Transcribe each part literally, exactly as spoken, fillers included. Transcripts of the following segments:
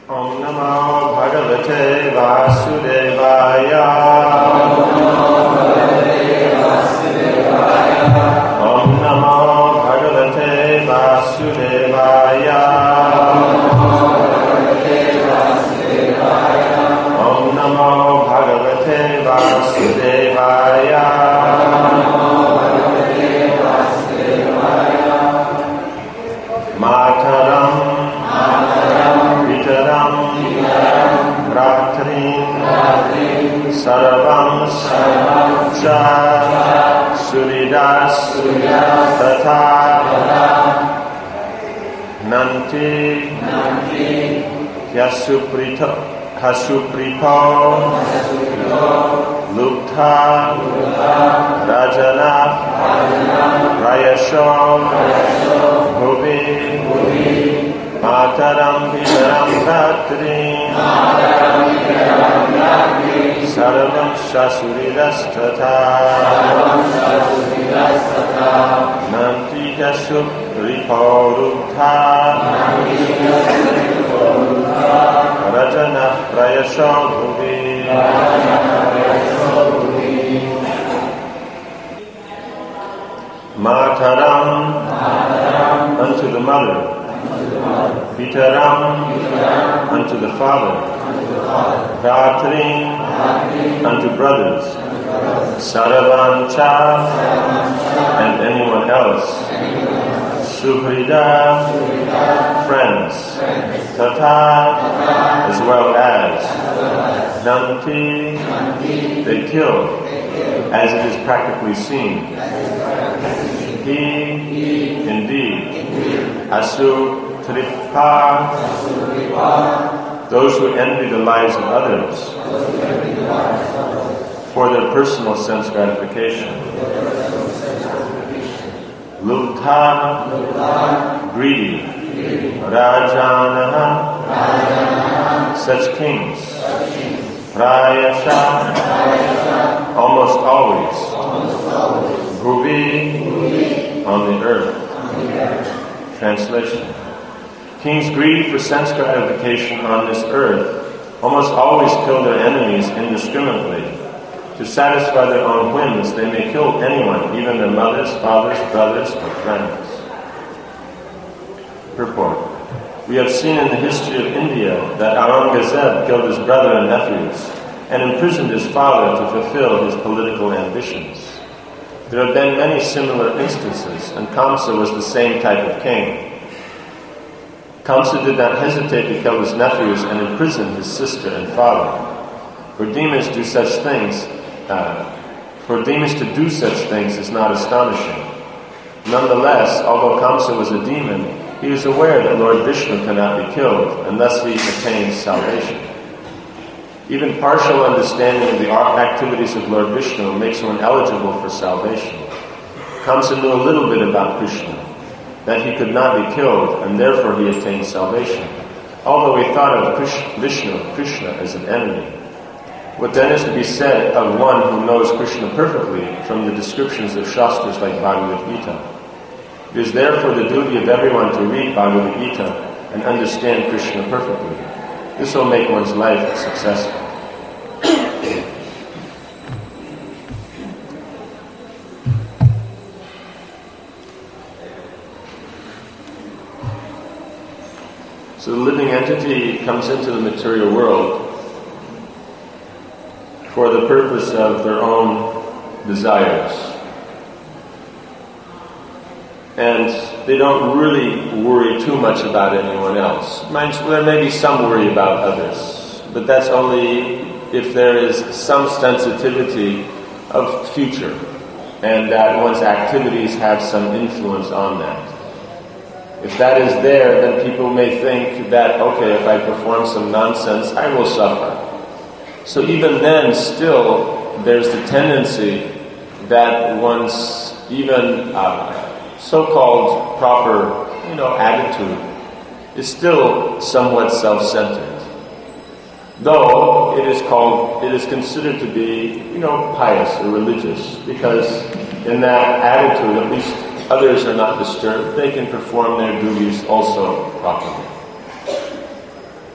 Om Namo Bhagavate Vasudevaya. Om Namo Bhagavate Vasudevaya. Om Namo Bhagavate Vasudevaya. Mataram Pitaram Ratrim Sarvam Cha Suridas Tata Nanti Yasuprito Hasuprito Lupta Rajana Rayasho Bhuvi Mataram Pitaram Ratrim Sarvam Shasuridas Tata Nanti Yasuprito Lupta Rajana Rayasho Bhuvi Mataram, unto the mother. Pitaram, unto the father. Bhatrim, unto brothers. Saravancha, and anyone else. Suhrida, friends. Tata, as well as. Nanti, they kill, as it is practically seen. He, indeed. Asu tripa, those who envy the lives of others for their personal sense gratification. Lubdha, greedy. Rajanaha, such kings. Prayasha, almost always. Bhuvi, on the earth. Translation. Kings greedy for sense gratification on this earth almost always kill their enemies indiscriminately. To satisfy their own whims, they may kill anyone, even their mothers, fathers, brothers, or friends. Purport. We have seen in the history of India that Aurangzeb killed his brother and nephews and imprisoned his father to fulfill his political ambitions. There have been many similar instances, and Kamsa was the same type of king. Kamsa did not hesitate to kill his nephews and imprison his sister and father. For demons do such things, uh, for demons to do such things is not astonishing. Nonetheless, although Kamsa was a demon, he was aware that Lord Vishnu cannot be killed, and thus he attains salvation. Even partial understanding of the activities of Lord Vishnu makes one eligible for salvation. Kamsa knew a little bit about Krishna, that he could not be killed, and therefore he attained salvation, although he thought of Krishna, Vishnu, Krishna, as an enemy. What then is to be said of one who knows Krishna perfectly from the descriptions of Shastras like Bhagavad Gita? It is therefore the duty of everyone to read Bhagavad Gita and understand Krishna perfectly. This will make one's life successful. So the living entity comes into the material world for the purpose of their own desires. And they don't really worry too much about anyone else. There may be some worry about others, but that's only if there is some sensitivity of future and that one's activities have some influence on that. If that is there, then people may think that, okay, if I perform some nonsense, I will suffer. So even then, still, there's the tendency that one's even uh, so-called proper, you know, attitude is still somewhat self-centered. Though it is called, it is considered to be, you know, pious or religious, because in that attitude, at least others are not disturbed. They can perform their duties also properly.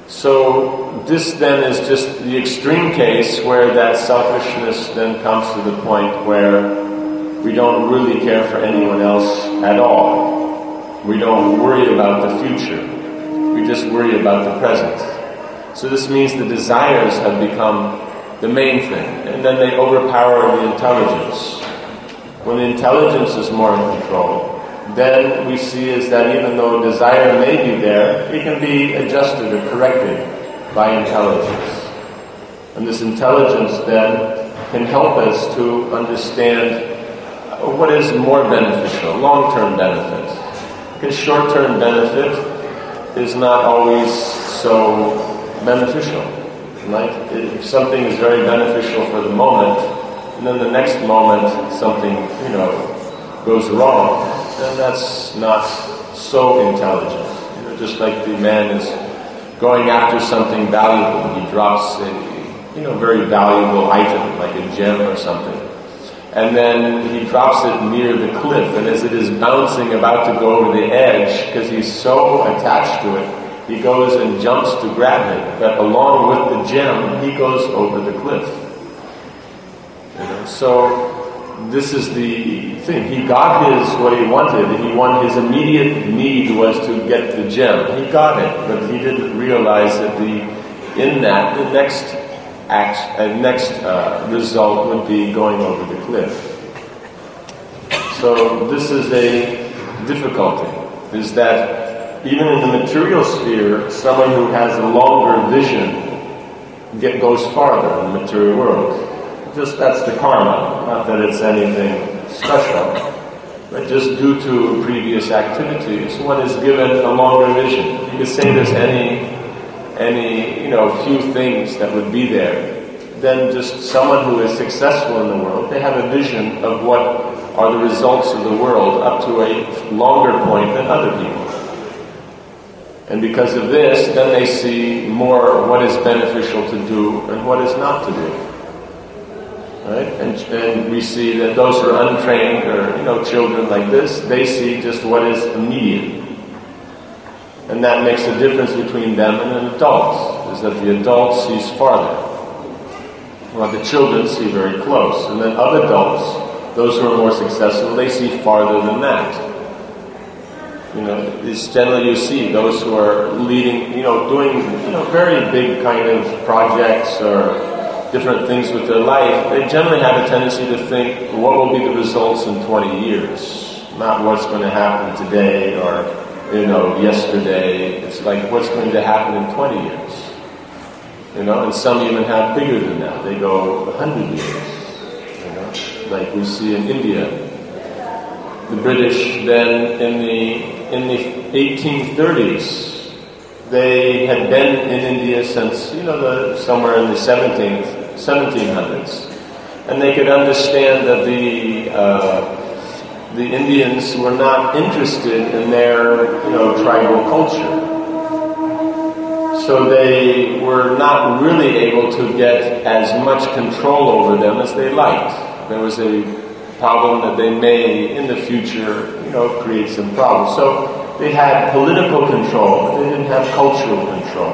So this then is just the extreme case where that selfishness then comes to the point where we don't really care for anyone else at all. We don't worry about the future. We just worry about the present. So this means the desires have become the main thing, and then they overpower the intelligence. When the intelligence is more in control, then we see is that even though desire may be there, it can be adjusted or corrected by intelligence. And this intelligence then can help us to understand what is more beneficial, long-term benefit. Because short-term benefit is not always so beneficial, right? If something is very beneficial for the moment, and then the next moment something, you know, goes wrong, then that's not so intelligent. You know, just like the man is going after something valuable, he drops a, you know, very valuable item, like a gem or something, and then he drops it near the cliff, and as it is bouncing about to go over the edge, because he's so attached to it, he goes and jumps to grab it, but along with the gem, he goes over the cliff. You know, so this is the thing. He got his, what he wanted. He wanted, his immediate need was to get the gem. He got it, but he didn't realize that the, in that, the next act, uh, next uh, result would be going over the cliff. So this is a difficulty, is that even in the material sphere, someone who has a longer vision get, goes farther in the material world. Just that's the karma, not that it's anything special, but just due to previous activities, one is given a longer vision. You could say there's any, any, you know, few things that would be there. Then just someone who is successful in the world, they have a vision of what are the results of the world up to a longer point than other people. And because of this, then they see more what is beneficial to do and what is not to do. Right? And, and we see that those who are untrained, or you know, children like this, they see just what is immediate. And that makes a difference between them and an adult, is that the adult sees farther, while the children see very close. And then other adults, those who are more successful, they see farther than that. You know, it's generally you see those who are leading, you know, doing, you know, very big kind of projects or different things with their life, they generally have a tendency to think, what will be the results in twenty years? Not what's going to happen today or, you know, yesterday. It's like, what's going to happen in twenty years? You know, and some even have bigger than that. They go a hundred years. You know, like we see in India. The British then in the in the eighteen thirties, they had been in India since, you know, the, somewhere in the seventeenth, seventeen hundreds. And they could understand that the uh, the Indians were not interested in their, you know, tribal culture. So they were not really able to get as much control over them as they liked. There was a problem that they may, in the future, you know, create some problems. So they had political control, but they didn't have cultural control.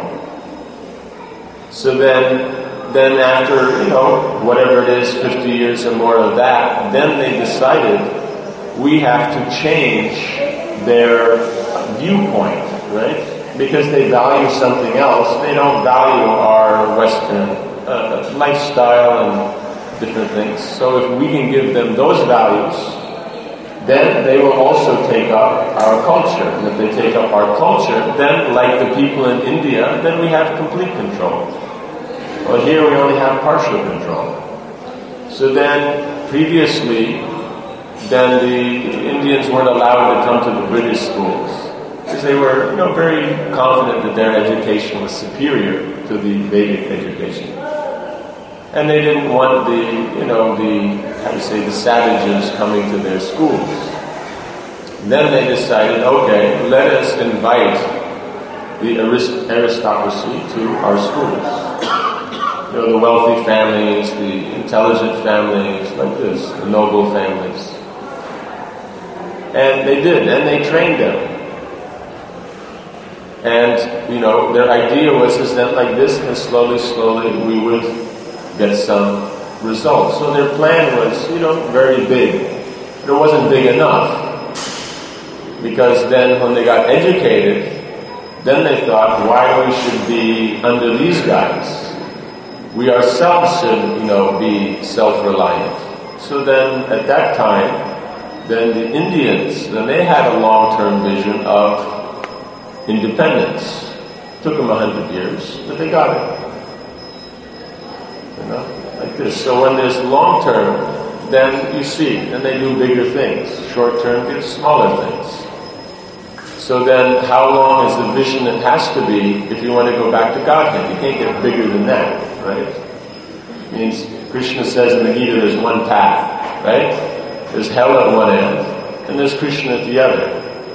So then, then after, you know, whatever it is, fifty years or more of that, then they decided we have to change their viewpoint, right? Because they value something else. They don't value our Western uh, lifestyle and different things. So if we can give them those values, then they will also take up our culture. And if they take up our culture, then like the people in India, then we have complete control. Well, here we only have partial control. So then, previously, then the Indians weren't allowed to come to the British schools, because they were, you know, very confident that their education was superior to the Vedic education. And they didn't want the, you know, the, how do you say, the savages coming to their schools. Then they decided, okay, let us invite the arist- aristocracy to our schools. You know, the wealthy families, the intelligent families, like this, the noble families. And they did, and they trained them. And, you know, their idea was is that like this, and slowly, slowly we would get some results. So their plan was, you know, very big. But it wasn't big enough. Because then when they got educated, then they thought, why we should be under these guys? We ourselves should, you know, be self-reliant. So then, at that time, then the Indians, then they had a long-term vision of independence. Took them a hundred years, but they got it. You know, like this. So when there's long-term, then you see, then they do bigger things. Short-term gives smaller things. So then, how long is the vision it has to be if you want to go back to Godhead? You can't get bigger than that, right? It means Krishna says in the Gita there's one path, right? There's hell at one end, and there's Krishna at the other,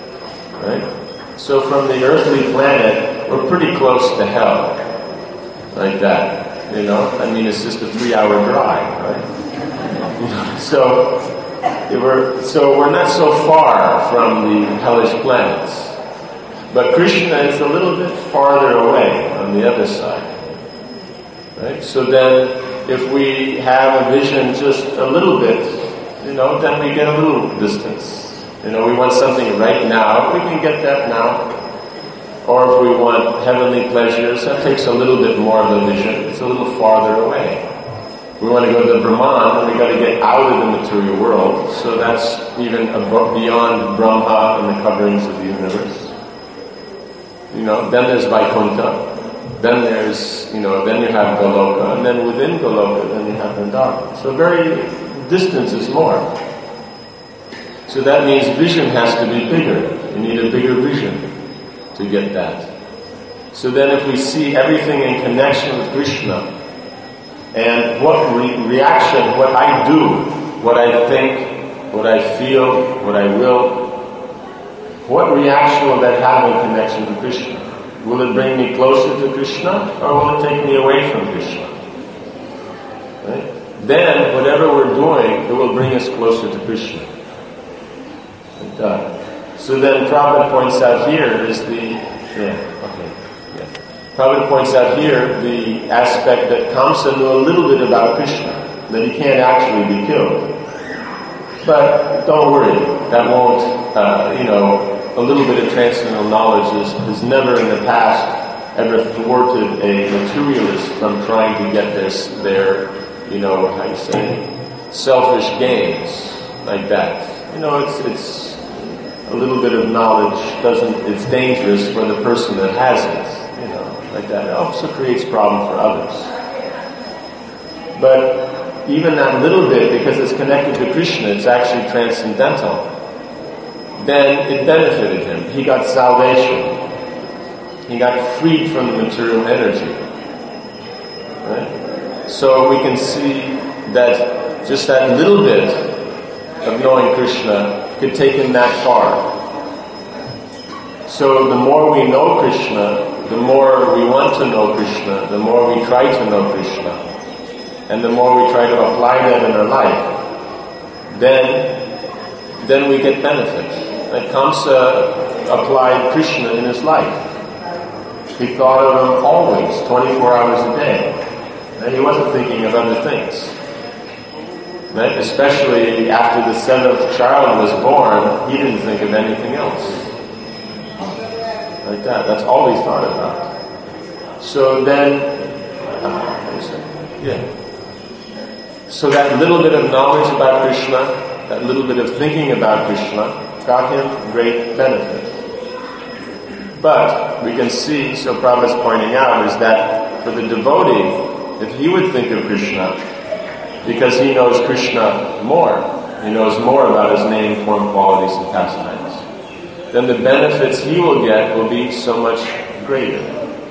right? So from the earthly planet, we're pretty close to hell, like that, you know? I mean, it's just a three-hour drive, right? So... We're, so we're not so far from the hellish planets. But Krishna is a little bit farther away on the other side. Right? So then if we have a vision just a little bit, you know, then we get a little distance. You know, we want something right now, we can get that now. Or if we want heavenly pleasures, that takes a little bit more of a vision. It's a little farther away. We want to go to Brahman, and we've got to get out of the material world. So that's even beyond Brahma and the coverings of the universe. You know, then there's Vaikuntha. Then there's, you know, then you have Goloka. And then within Goloka, then you have Vrindavan. So very, distance is more. So that means vision has to be bigger. You need a bigger vision to get that. So then if we see everything in connection with Krishna, and what re- reaction, what I do, what I think, what I feel, what I will, what reaction will that have in connection to Krishna? Will it bring me closer to Krishna, or will it take me away from Krishna? Right? Then, whatever we're doing, it will bring us closer to Krishna. Like that. So then Prabhupada points out here is the, yeah, okay. Prabhupada points out here the aspect that Kamsa knew a little bit about Krishna, that he can't actually be killed. But don't worry, that won't, uh, you know, a little bit of transcendental knowledge is, has never in the past ever thwarted a materialist from trying to get this, their, you know, how you say, selfish gains, like that. You know, it's, it's a little bit of knowledge doesn't, it's dangerous for the person that has it. Like that. It also creates problem for others. But even that little bit, because it's connected to Krishna, it's actually transcendental, then it benefited him. He got salvation. He got freed from the material energy. Right? So we can see that just that little bit of knowing Krishna could take him that far. So the more we know Krishna, the more we want to know Krishna, the more we try to know Krishna, and the more we try to apply that in our life, then, then we get benefit. Like Kamsa applied Krishna in his life. He thought of him always, twenty-four hours a day. And he wasn't thinking of other things. Right? Especially after the seventh child was born, he didn't think of anything else. Like that. That's all he thought about. So then, uh, yeah. So that little bit of knowledge about Krishna, that little bit of thinking about Krishna, got him great benefit. But we can see, so Prabhupada's pointing out, is that for the devotee, if he would think of Krishna, because he knows Krishna more, he knows more about his name, form, qualities, and pastimes, then the benefits he will get will be so much greater.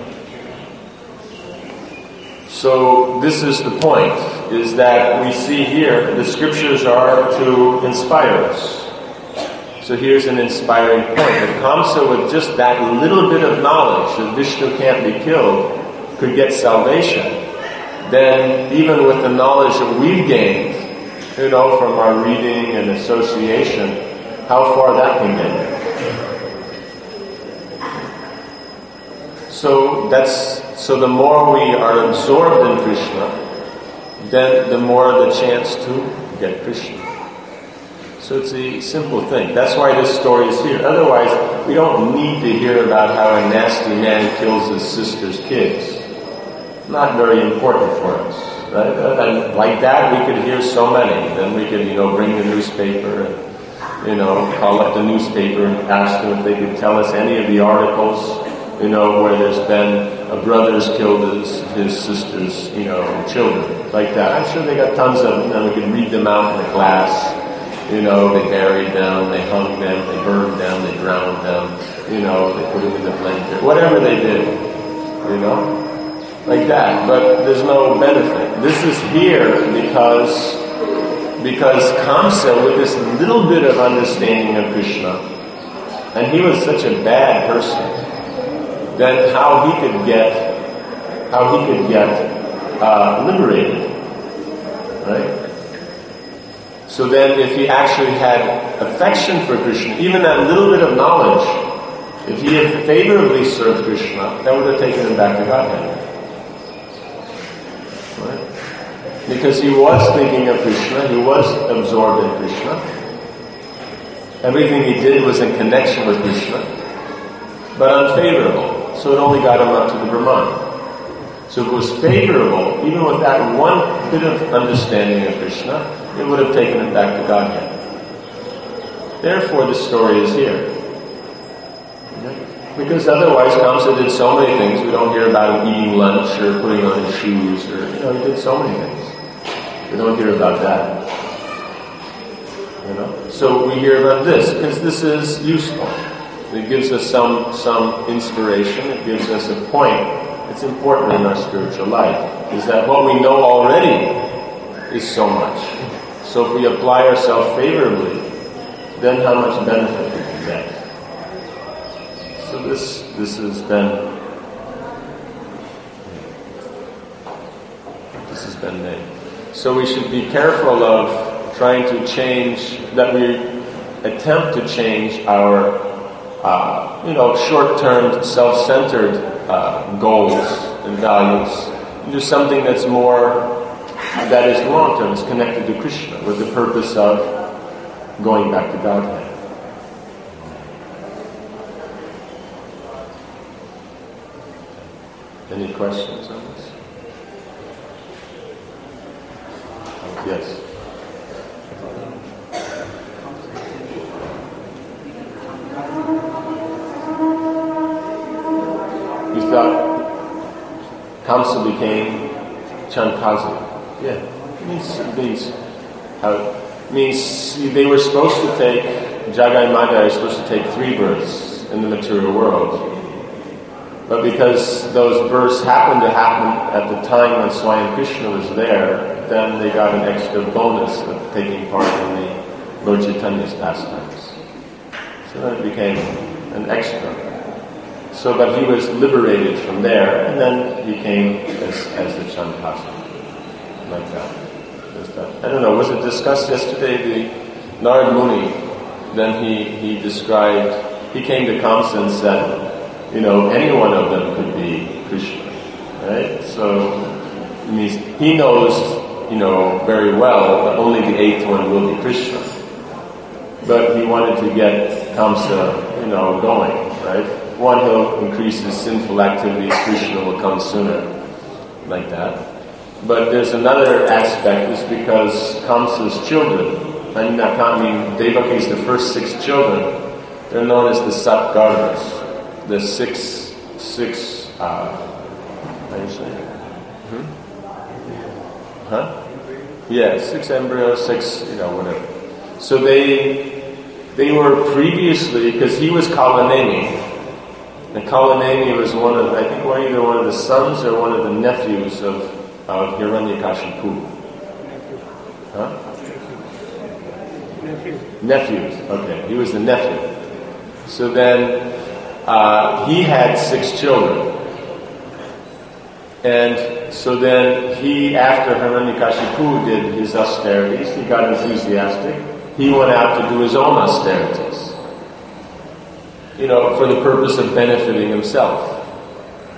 So this is the point, is that we see here the scriptures are to inspire us. So here's an inspiring point. If Kamsa, with just that little bit of knowledge that Vishnu can't be killed, could get salvation, then even with the knowledge that we've gained, you know, from our reading and association, how far that can get. So that's so the more we are absorbed in Krishna, then the more the chance to get Krishna. So it's a simple thing. That's why this story is here. Otherwise, we don't need to hear about how a nasty man kills his sister's kids. Not very important for us, right? And like that, we could hear so many. Then we could, you know, bring the newspaper and, you know, call up the newspaper and ask them if they could tell us any of the articles, you know, where there's been a brother's killed his, his sister's, you know, children, like that. I'm sure they got tons of them, and we could read them out in the class. You know, they buried them, they hung them, they burned them, they drowned them, you know, they put them in the blanket, whatever they did, you know, like that. But there's no benefit. This is here because, because Kamsa, with this little bit of understanding of Krishna, and he was such a bad person, then how he could get, how he could get uh, liberated, right? So then if he actually had affection for Krishna, even that little bit of knowledge, if he had favorably served Krishna, that would have taken him back to Godhead. Right? Because he was thinking of Krishna, he was absorbed in Krishna. Everything he did was in connection with Krishna, but unfavorable. So it only got him up to the Brahman. So if it was favorable, even with that one bit of understanding of Krishna, it would have taken him back to Godhead. Therefore, the story is here. Because otherwise, Kamsa did so many things. We don't hear about him eating lunch or putting on his shoes, or, you know, he did so many things. We don't hear about that. You know? So we hear about this, because this is useful. It gives us some, some inspiration. It gives us a point. It's important in our spiritual life, is that what we know already is so much. So if we apply ourselves favorably, then how much benefit we can get. So this this has been this has been made. So we should be careful of trying to change, that we attempt to change our uh, you know, short-term, self-centered uh, goals and values into something that's more, that is long-term, it's connected to Krishna, with the purpose of going back to Godhead. Any questions on this? Yes. You thought Kamsa became Chandkazi. Yeah, it means, it means how it means they were supposed to take, Jagai Madai was supposed to take three births in the material world. But because those births happened to happen at the time when Swayam Krishna was there, then they got an extra bonus of taking part in the Lord Chaitanya's pastimes. So then it became an extra. So, but he was liberated from there, and then he came as, as the Chandkasi. Like that. that. I don't know, was it discussed yesterday? The Narad Muni, then he, he described, he came to Kamsa and said, you know, any one of them could be Krishna, right? So, it means he knows, you know, very well that only the eighth one will be Krishna. But he wanted to get Kamsa, you know, going, right? One, he'll increase his sinful activities, Krishna will come sooner, like that. But there's another aspect, is because Kamsa's children, I mean, I mean Devaki's the first six children, they're known as the Satgarnas. The six, six, uh, how do you say it? Hmm? Huh? Yeah, six embryos, six, you know, whatever. So they, they were previously, because he was Kalanemi, and Kalanemi was one of, I think, one, either one of the sons or one of the nephews of, of Hiranyakashipu. Huh? Nephews, okay, he was the nephew. So then, Uh, he had six children. And so then he, after Hiranyakashipu did his austerities, he got enthusiastic. He went out to do his own austerities. You know, for the purpose of benefiting himself.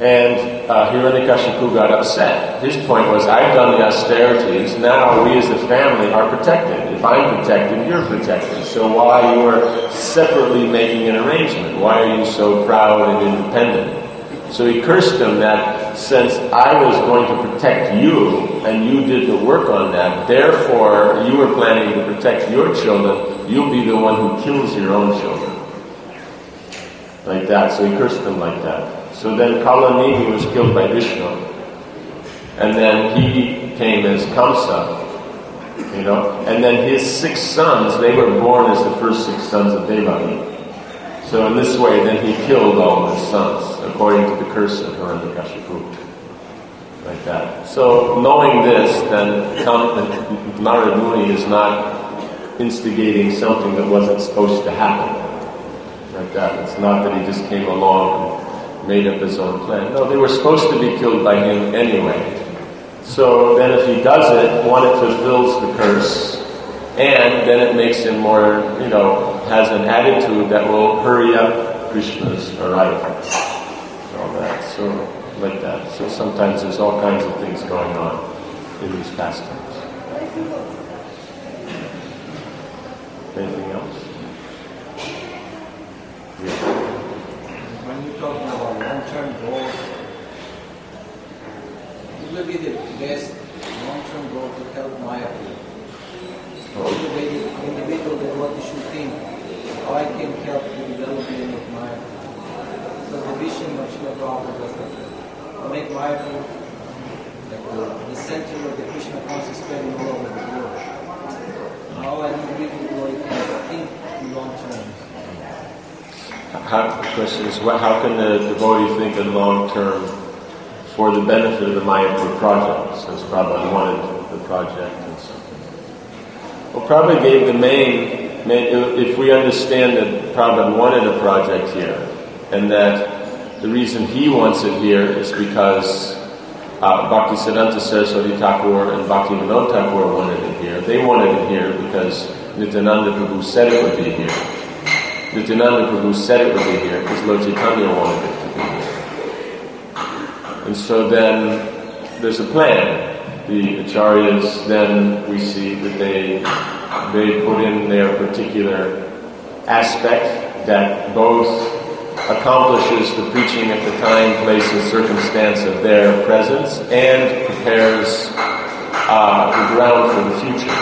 And uh, Hiranyakashipu got upset. His point was, I've done the austerities, now we as a family are protected. If I'm protected, you're protected. So why you are separately making an arrangement? Why are you so proud and independent? So he cursed him that since I was going to protect you, and you did the work on that, therefore you were planning to protect your children, you'll be the one who kills your own children. Like that. So he cursed him like that. So then Kalanini was killed by Vishnu. And then he came as Kamsa. You know, and then his six sons, they were born as the first six sons of Devaki. So in this way, then he killed all of his sons, according to the curse of Hiranyakashipu. Like that. So knowing this, then Narad Muni is not instigating something that wasn't supposed to happen. Like that. It's not that he just came along and made up his own plan. No, they were supposed to be killed by him anyway. So then if he does it, one, it fulfills the curse, and then it makes him more, you know, has an attitude that will hurry up Krishna's arrival. All that. So, like that. So sometimes there's all kinds of things going on in these pastimes. Anything else? Yeah. When you're talking about long-term goals, what will be the best long-term goal to help Mayapur? Oh. The individual that what you should think, how I can help the development of Mayapur. Because the vision of Srila Prabhupada was to make Mayapur like the, the center of the Krishna consciousness spreading all over the world. How an individual can think in long term. How, the question is, what, how can the devotee think in long term for the benefit of the Mayapur project, since Prabhupada wanted the project and something? Well, Prabhupada gave the main, main, if we understand that Prabhupada wanted a project here, and that the reason he wants it here is because uh, Bhaktisiddhanta Saraswati Thakur and Bhakti Vinod Thakur wanted it here. They wanted it here because Nityananda Prabhu said it would be here. Nityananda Prabhu said it would be here because Lord Chaitanya wanted it to be here. And so then there's a plan. The acharyas, then we see that they they put in their particular aspect that both accomplishes the preaching at the time, place, and circumstance of their presence and prepares uh, the ground for the future.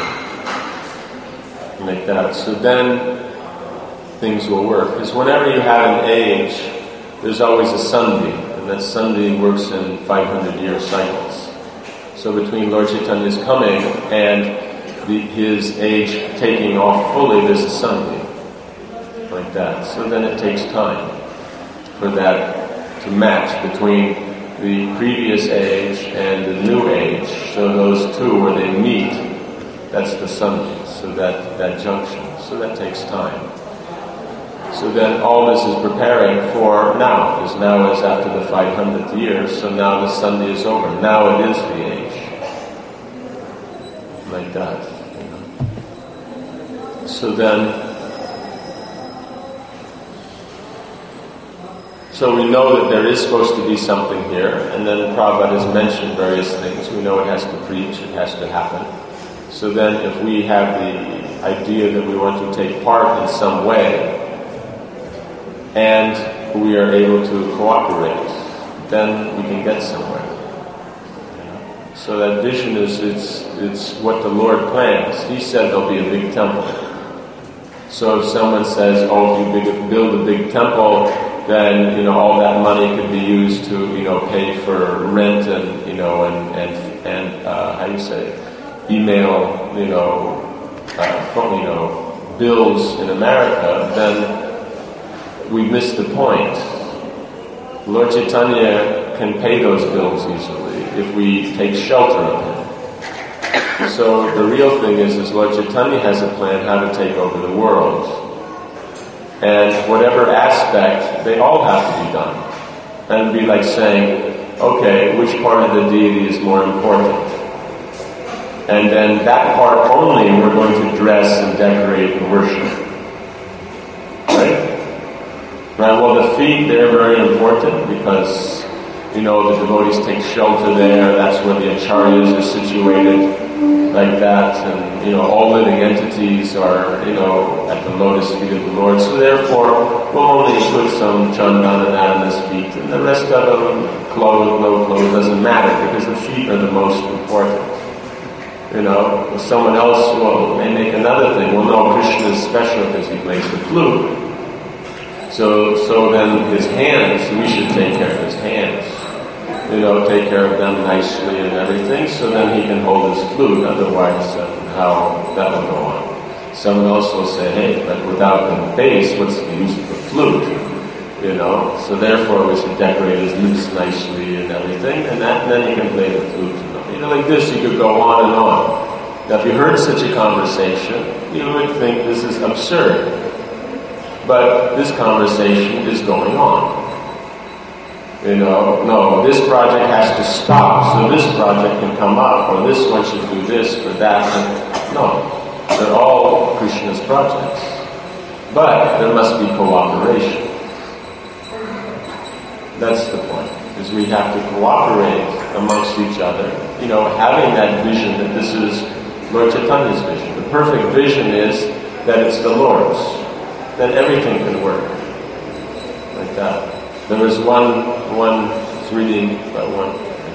Like that. So then things will work. Because whenever you have an age, there's always a Sandhi, and that Sandhi works in five hundred year cycles. So between Lord Chaitanya's coming and the, his age taking off fully, there's a Sandhi. Like that. So then it takes time for that to match between the previous age and the new age. So those two, where they meet, that's the Sandhi. So that, that junction. So that takes time. So then all this is preparing for now, because now is after the five hundredth year, so now the Sandhi is over. Now it is the age. Like that. You know. So then, so we know that there is supposed to be something here, and then Prabhupada has mentioned various things. We know it has to preach, it has to happen. So then if we have the idea that we want to take part in some way, and we are able to cooperate, then we can get somewhere. You know? So that vision is it's it's what the Lord plans. He said there'll be a big temple. So if someone says, "Oh, if you big, build a big temple, then you know all that money could be used to you know pay for rent and you know and and and uh, how do you say email you know uh, phone, you know bills in America," then we missed the point. Lord Chaitanya can pay those bills easily if we take shelter of him. So the real thing is, is Lord Chaitanya has a plan how to take over the world. And whatever aspect, they all have to be done. And it would be like saying, okay, which part of the deity is more important? And then that part only we're going to dress and decorate and worship. Right? Right, well, the feet, they're very important because you know, the devotees take shelter there. That's where the acharyas are situated, like that. And, you know, all living entities are, you know, at the lotus feet of the Lord. So therefore, we'll only put some chandan and that on his feet. And the rest of them, clothes, no clothes, doesn't matter, because the feet are the most important. You know, if someone else will may make another thing. Well, no, Krishna is special because he plays the flute. So, so then his hands, we should take care of his hands. You know, take care of them nicely and everything, so then he can hold his flute. Otherwise, uh, how that will go on. Someone else will say, hey, but without the bass, what's the use of the flute? You know, so therefore we should decorate his lips nicely and everything, and, that, and then he can play the flute. You know, like this, you could go on and on. Now, if you heard such a conversation, you would think this is absurd. But this conversation is going on. You know, no, this project has to stop so this project can come up, or this one should do this for that. And no, they're all Krishna's projects. But there must be cooperation. That's the point, is we have to cooperate amongst each other. You know, having that vision that this is Lord Chaitanya's vision. The perfect vision is that it's the Lord's. Then everything can work like that. There was one, one was reading about one,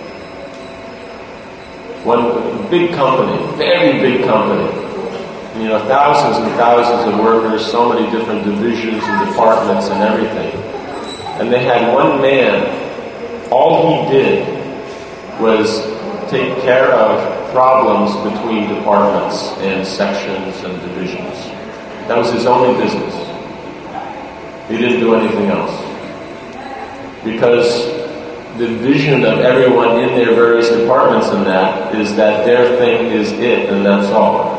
one big company, very big company. You know, thousands and thousands of workers, so many different divisions and departments and everything. And they had one man, all he did was take care of problems between departments and sections and divisions. That was his only business. He didn't do anything else. Because the vision of everyone in their various departments in that is that their thing is it, and that's all.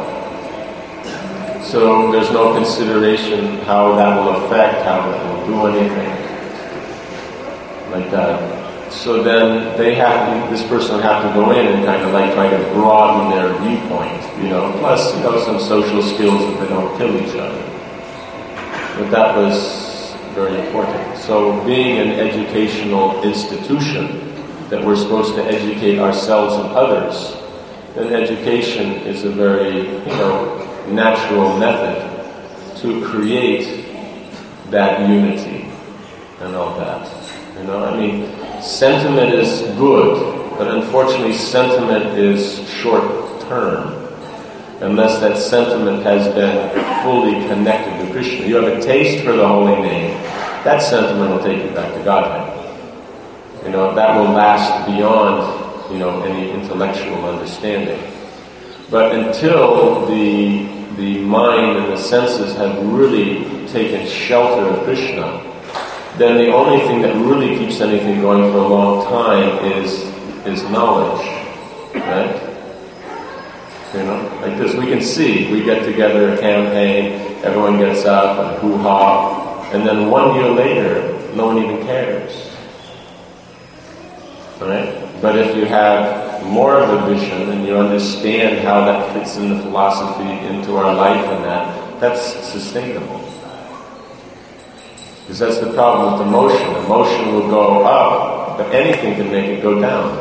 So there's no consideration how that will affect, how that will do anything like that. So then they have to, this person will have to go in and kind of like try to broaden their viewpoint, you know, plus, you know, some social skills that they don't kill each other. But that was very important. So being an educational institution that we're supposed to educate ourselves and others, then education is a very, you know, natural method to create that unity and all that. You know, I mean, sentiment is good, but unfortunately sentiment is short-term unless that sentiment has been fully connected to Krishna. You have a taste for the holy name, that sentiment will take you back to Godhead. You know, that will last beyond, you know, any intellectual understanding. But until the the mind and the senses have really taken shelter of Krishna, then the only thing that really keeps anything going for a long time is is knowledge, right? You know, like this, we can see, we get together a campaign, everyone gets up and hoo-ha, and then one year later, no one even cares. Alright? But if you have more of a vision and you understand how that fits in the philosophy into our life and that, that's sustainable. Because that's the problem with emotion. Emotion will go up, but anything can make it go down.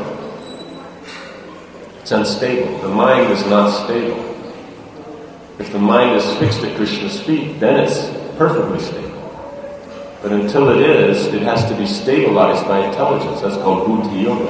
It's unstable. The mind is not stable. If the mind is fixed at Krishna's feet, then it's perfectly stable. But until it is, it has to be stabilized by intelligence. That's called buddhi yoga.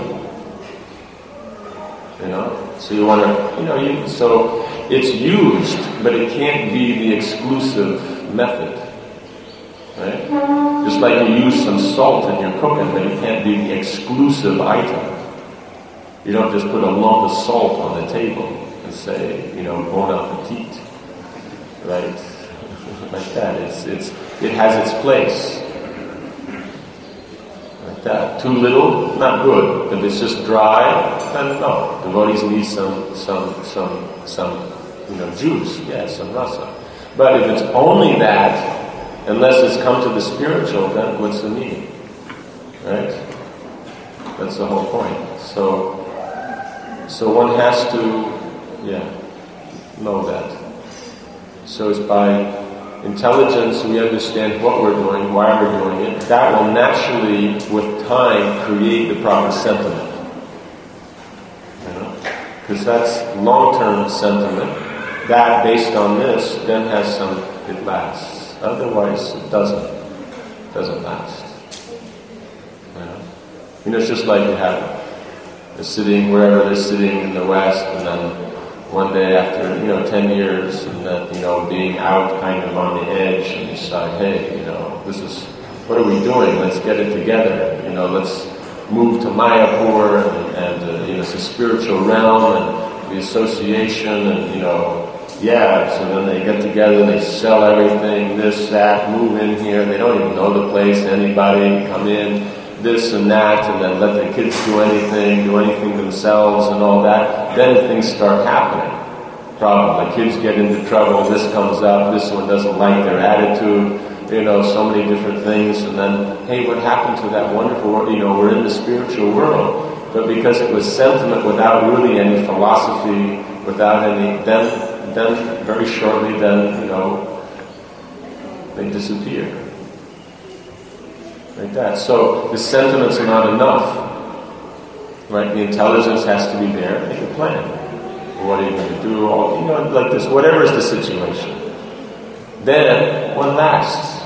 You know? So you want to, you know, you, so it's used, but it can't be the exclusive method. Right? Just like you use some salt in your cooking, but it can't be the exclusive item. You don't just put a lump of salt on the table and say, you know, bon appetit. Right? Like that. It's it's it has its place. Like that. Too little, not good. If it's just dry, then no. Devotees need some some some some you know juice, yeah, some rasa. But if it's only that, unless it's come to the spiritual, then what's the meaning? Right? That's the whole point. So so one has to yeah know that. So it's by intelligence, we understand what we're doing, why we're doing it, that will naturally, with time, create the proper sentiment. You know? Because that's long-term sentiment. That, based on this, then has some, it lasts. Otherwise, it doesn't. It doesn't last. You know? You know, it's just like you have they're sitting wherever they're sitting in the West, and then one day after, you know, ten years, and then, you know, being out kind of on the edge, and decide, hey, you know, this is, what are we doing? Let's get it together. You know, let's move to Mayapur, and, and uh, you know, it's a spiritual realm, and the association, and, you know, yeah, so then they get together, they sell everything, this, that, move in here, they don't even know the place, anybody, come in, this and that, and then let the kids do anything, do anything themselves and all that, then things start happening. Problem, the kids get into trouble, this comes up, this one doesn't like their attitude, you know, so many different things, and then, hey, what happened to that wonderful world? You know, we're in the spiritual world, but because it was sentiment without really any philosophy, without any, then, then very shortly, then, you know, they disappear. Like that. So the sentiments are not enough. Right? The intelligence has to be there. Make a plan. What are you going to do? All, you know, like this. Whatever is the situation. Then one lasts.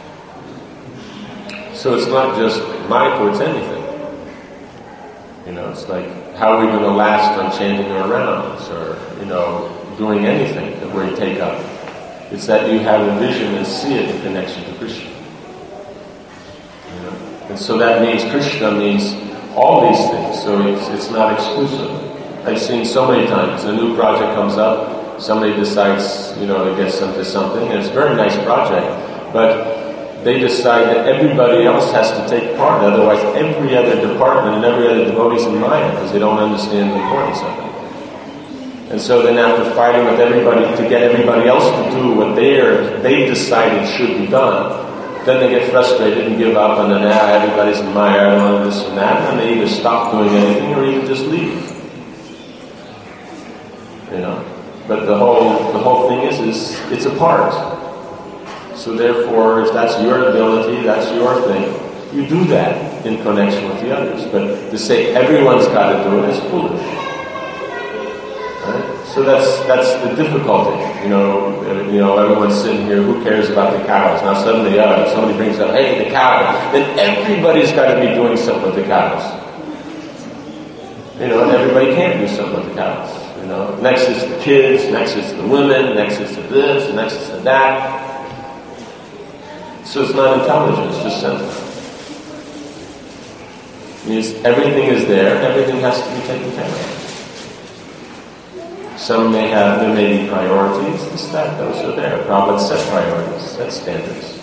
So it's not just Mayapur, it's anything. You know, it's like, how are we going to last on chanting our rounds, or, you know, doing anything that we take up? It's that you have a vision and see it in connection to Krishna. And so that means Krishna means all these things. So it's, it's not exclusive. I've seen so many times a new project comes up, somebody decides, you know, to get into something, and it's a very nice project, but they decide that everybody else has to take part. Otherwise, every other department and every other devotee is in Maya because they don't understand the importance of it. And so then, after fighting with everybody to get everybody else to do what they're they decided should be done, then they get frustrated and give up, and then ah, everybody's in Maya, I want this and that, and they either stop doing anything or even just leave. You know, but the whole the whole thing is is it's a part. So therefore, if that's your ability, that's your thing, you do that in connection with the others. But to say everyone's got to do it is foolish. Right? So that's that's the difficulty. You know, you know, everyone's sitting here. Who cares about the cows? Now suddenly, uh, somebody brings up, "Hey, the cows." Then everybody's got to be doing something with the cows. You know, and everybody can't do something with the cows. You know, next is the kids, next is the women, next is to this, next is to that. So it's not intelligence, it's just sentiment. It means everything is there, everything has to be taken care of. Some may have, there may be priorities, this, that, those are there. Prabhupada set priorities, set standards.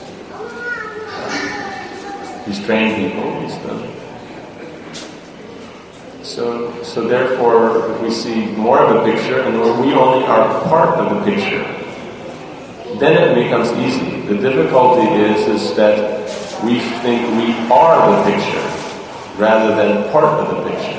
He's trained people, he's done. So, so therefore, if we see more of a picture, and we only are part of the picture, then it becomes easy. The difficulty is, is that we think we are the picture, rather than part of the picture.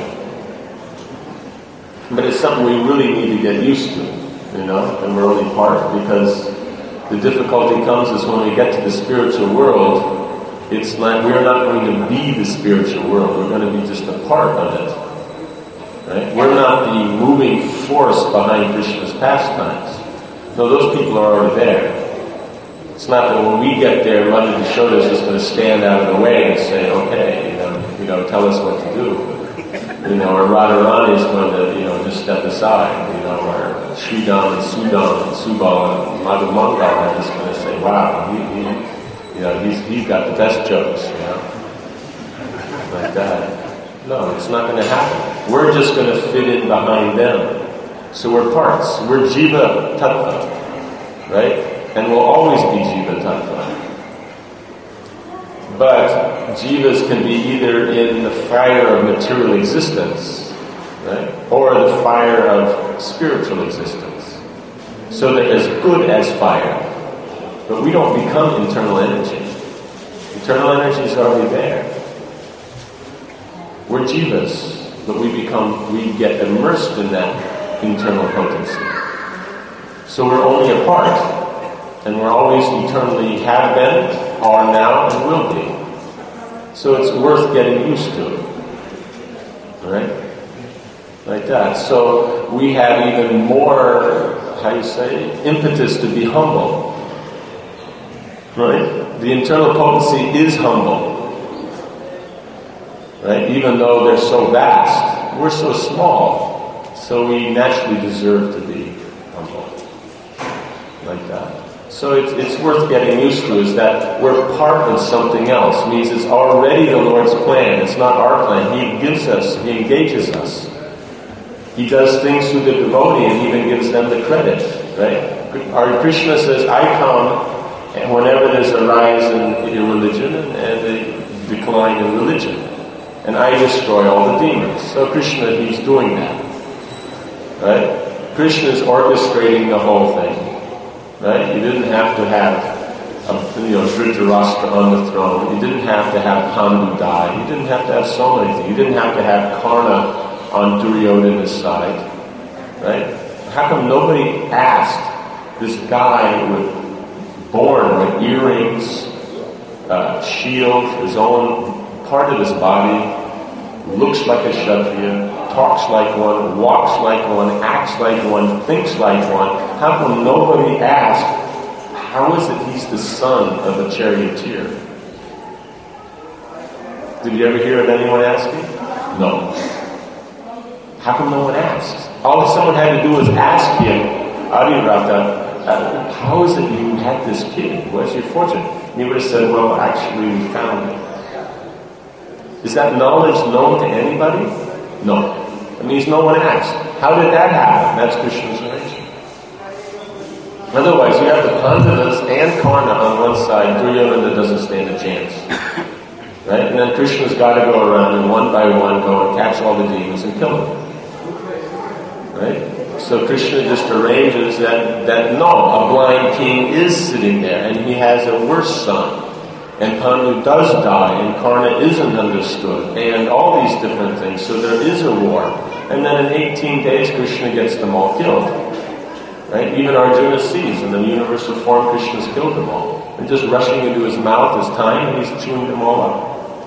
But it's something we really need to get used to, you know, and we're only part, because the difficulty comes is when we get to the spiritual world, it's like we're not going to be the spiritual world, we're going to be just a part of it. Right? We're not the moving force behind Krishna's pastimes. No, those people are already there. It's not that when we get there, Mother Yashoda is just going to stand out of the way and say, okay, you know, you know, tell us what to do. You know, or Radharani is going to, you know, just step aside. You know, or Sridham and Sudam and Subal and Madhu Mangal are just going to say, wow, he, he, you know, he's, he's got the best jokes, you know, like that. No, it's not going to happen. We're just going to fit in behind them. So we're parts. We're Jiva Tattva, right? And we'll always be Jiva Tattva. But Jivas can be either in the fire of material existence, right? Or the fire of spiritual existence. So they're as good as fire. But we don't become internal energy. Internal energy is already there. We're Jivas, but we become, we get immersed in that internal potency. So we're only a part. And we're always eternally have been, are now, and will be. So it's worth getting used to. Right? Like that. So we have even more, how do you say, impetus to be humble. Right? The internal potency is humble. Right? Even though they're so vast, we're so small. So we naturally deserve to be humble. Like that. So it's, it's worth getting used to, is that we're part of something else. It means it's already the Lord's plan. It's not our plan. He gives us, He engages us. He does things through the devotee and even gives them the credit. Right? Our Krishna says, I come and whenever there's a rise in irreligion and a decline in religion. And I destroy all the demons. So Krishna, He's doing that. Right? Krishna is orchestrating the whole thing. Right? You didn't have to have a, you know, Dhritarashtra on the throne. You didn't have to have Pandu die. You didn't have to have so many things. You didn't have to have Karna on Duryodhana's side. Right? How come nobody asked this guy with born with earrings, uh, shield, his own part of his body, looks like a Kshatriya, talks like one, walks like one, acts like one, thinks like one. How come nobody asked, how is it he's the son of a charioteer? Did you ever hear of anyone asking? No. How come no one asked? All someone had to do was ask him, Arirata, uh, how is it you had this kid? What's your fortune? And he would have said, well, actually, we found it. Is that knowledge known to anybody? No. It means no one asked. How did that happen? That's Krishna's arrangement. Otherwise, you have the Pandavas and Karna on one side, Duryodhana doesn't stand a chance. Right? And then Krishna's got to go around and one by one go and catch all the demons and kill them. Right? So Krishna just arranges that, that no, a blind king is sitting there and he has a worse son. And Pandu does die, and Karna isn't understood, and all these different things. So there is a war. And then in eighteen days, Krishna gets them all killed. Right? Even Arjuna sees, in the universal form, Krishna's killed them all. And just rushing into his mouth is time, and he's chewing them all up.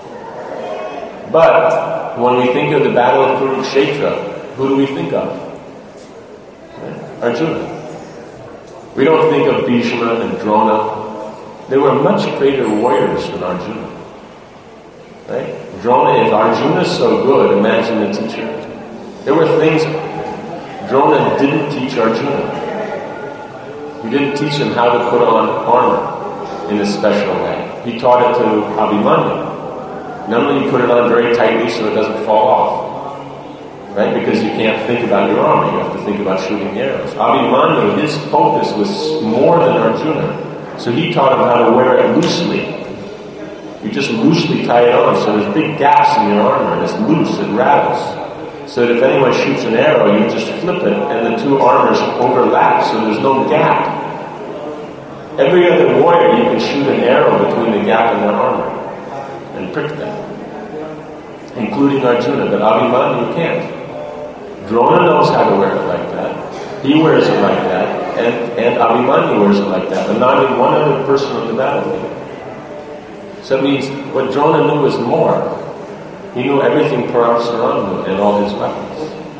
But when we think of the battle of Kurukshetra, who do we think of? Right? Arjuna. We don't think of Bhishma and Drona. They were much greater warriors than Arjuna. Right? Drona, if Arjuna is so good, imagine the teacher. There were things Drona didn't teach Arjuna. He didn't teach him how to put on armor in a special way. He taught it to Abhimanyu. Normally you put it on very tightly so it doesn't fall off. Right? Because you can't think about your armor. You have to think about shooting arrows. Abhimanyu, his focus was more than Arjuna. So he taught him how to wear it loosely. You just loosely tie it on, so there's big gaps in your armor, and it's loose, it rattles. So that if anyone shoots an arrow, you just flip it, and the two armors overlap, so there's no gap. Every other warrior, you can shoot an arrow between the gap in their armor, and prick them. Including Arjuna, but Abhimanyu can't. Drona knows how to wear it like that. He wears it like that, and, and Abhimanyu wears it like that, but not even one other person on the battlefield. So it means what Drona knew was more. He knew everything Parasaran knew and all his weapons.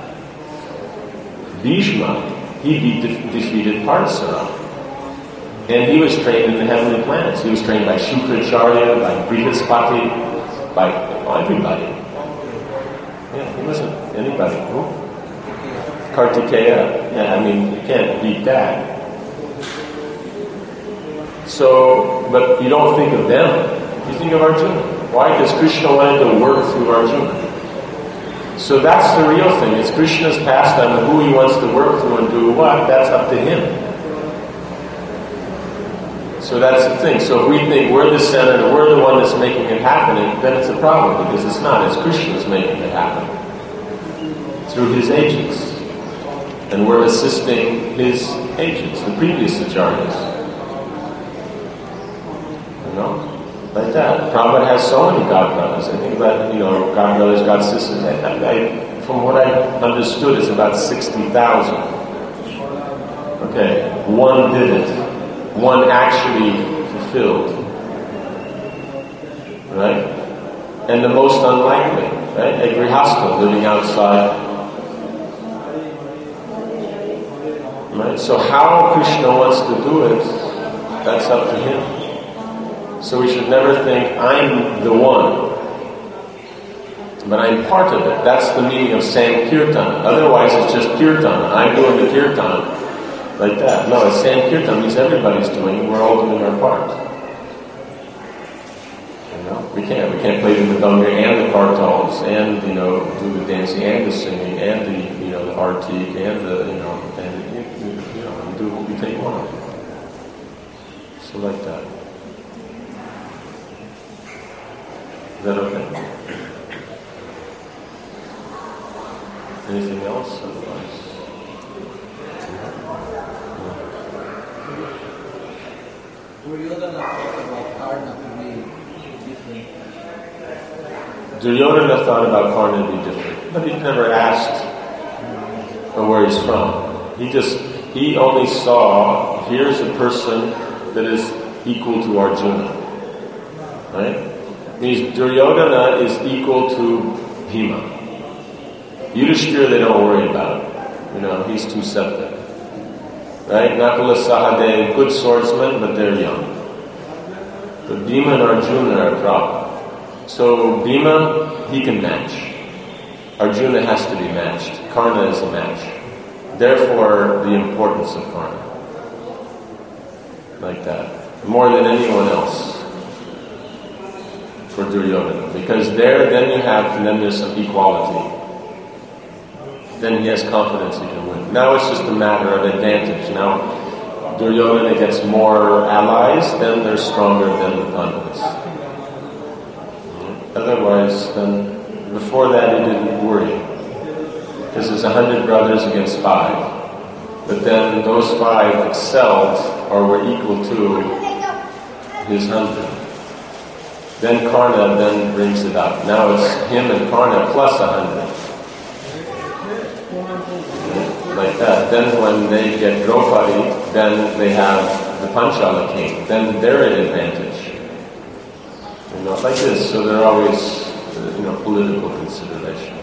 Bhishma, he de- defeated Parasaran. And he was trained in the heavenly planets. He was trained by Shukracharya, by Brihaspati, by everybody. Yeah, he wasn't anybody. Who? Kartikeya, yeah, I mean, you can't beat that. So, but you don't think of them. You think of Arjuna. Why? Because Krishna wanted to work through Arjuna. So that's the real thing. It's Krishna's pastime, and who he wants to work through and do what, that's up to him. So that's the thing. So if we think we're the center, we're the one that's making it happen, then it's a problem, because it's not. It's Krishna's making it happen. Through his agents. And we're assisting his agents, the previous acharyas. You know? Like that. Prabhupada has so many godbrothers. I think about, you know, godbrothers, god sisters. I, I, from what I understood, it's about sixty thousand. Okay, one did it. one actually fulfilled, right? And the most unlikely, right? A grihastha living outside. Right? So how Krishna wants to do it, that's up to him. So we should never think, I'm the one, but I'm part of it. That's the meaning of Sankirtan. Otherwise it's just Kirtan. I'm doing the Kirtan. Like that. No, it's Sankirtan means everybody's doing it. We're all doing our part. You know? We can't. We can't play the mridanga and the kartals and, you know, do the dancing and the singing and the, you know, the artik and the, you know, and you know, we do what we take one of them. So like that. Is that okay? Anything else? Otherwise. Duryodhana thought about Karna to be different. Duryodhana thought about Karna to be different, but he never asked where he's from. He just, he only saw, here's a person that is equal to Arjuna. Right? Means Duryodhana is equal to Bhima. Yudhishthira they don't worry about. You know, he's too septic. Right? Nakula, Sahadev, good swordsmen, but they're young. But Bhima and Arjuna are a problem. So Bhima, he can match. Arjuna has to be matched. Karna is a match. Therefore, the importance of Karna. Like that. More than anyone else. For Duryodhana. Because there, then you have, and then there's some equality. Then he has confidence he can win. Now it's just a matter of advantage. Now, Duryodhana gets more allies, then they're stronger than the Pandavas. Otherwise, then, before that he didn't worry. Because there's a hundred brothers against five. But then those five excelled, or were equal to, his hundred. Then Karna then brings it up. Now it's him and Karna plus a hundred. Like that. Then when they get Draupadi, then they have the Panchala king. Then they're at advantage. You know, like this. So they're always, you know, political consideration.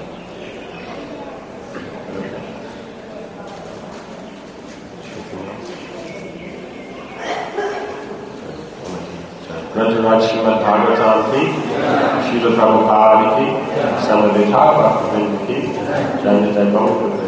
Okay. Grantaraj Srimad Bhagavatam ki, Srila Prabhupada ki, Samadhi Bhakti ki, Jai Jai Bhakti.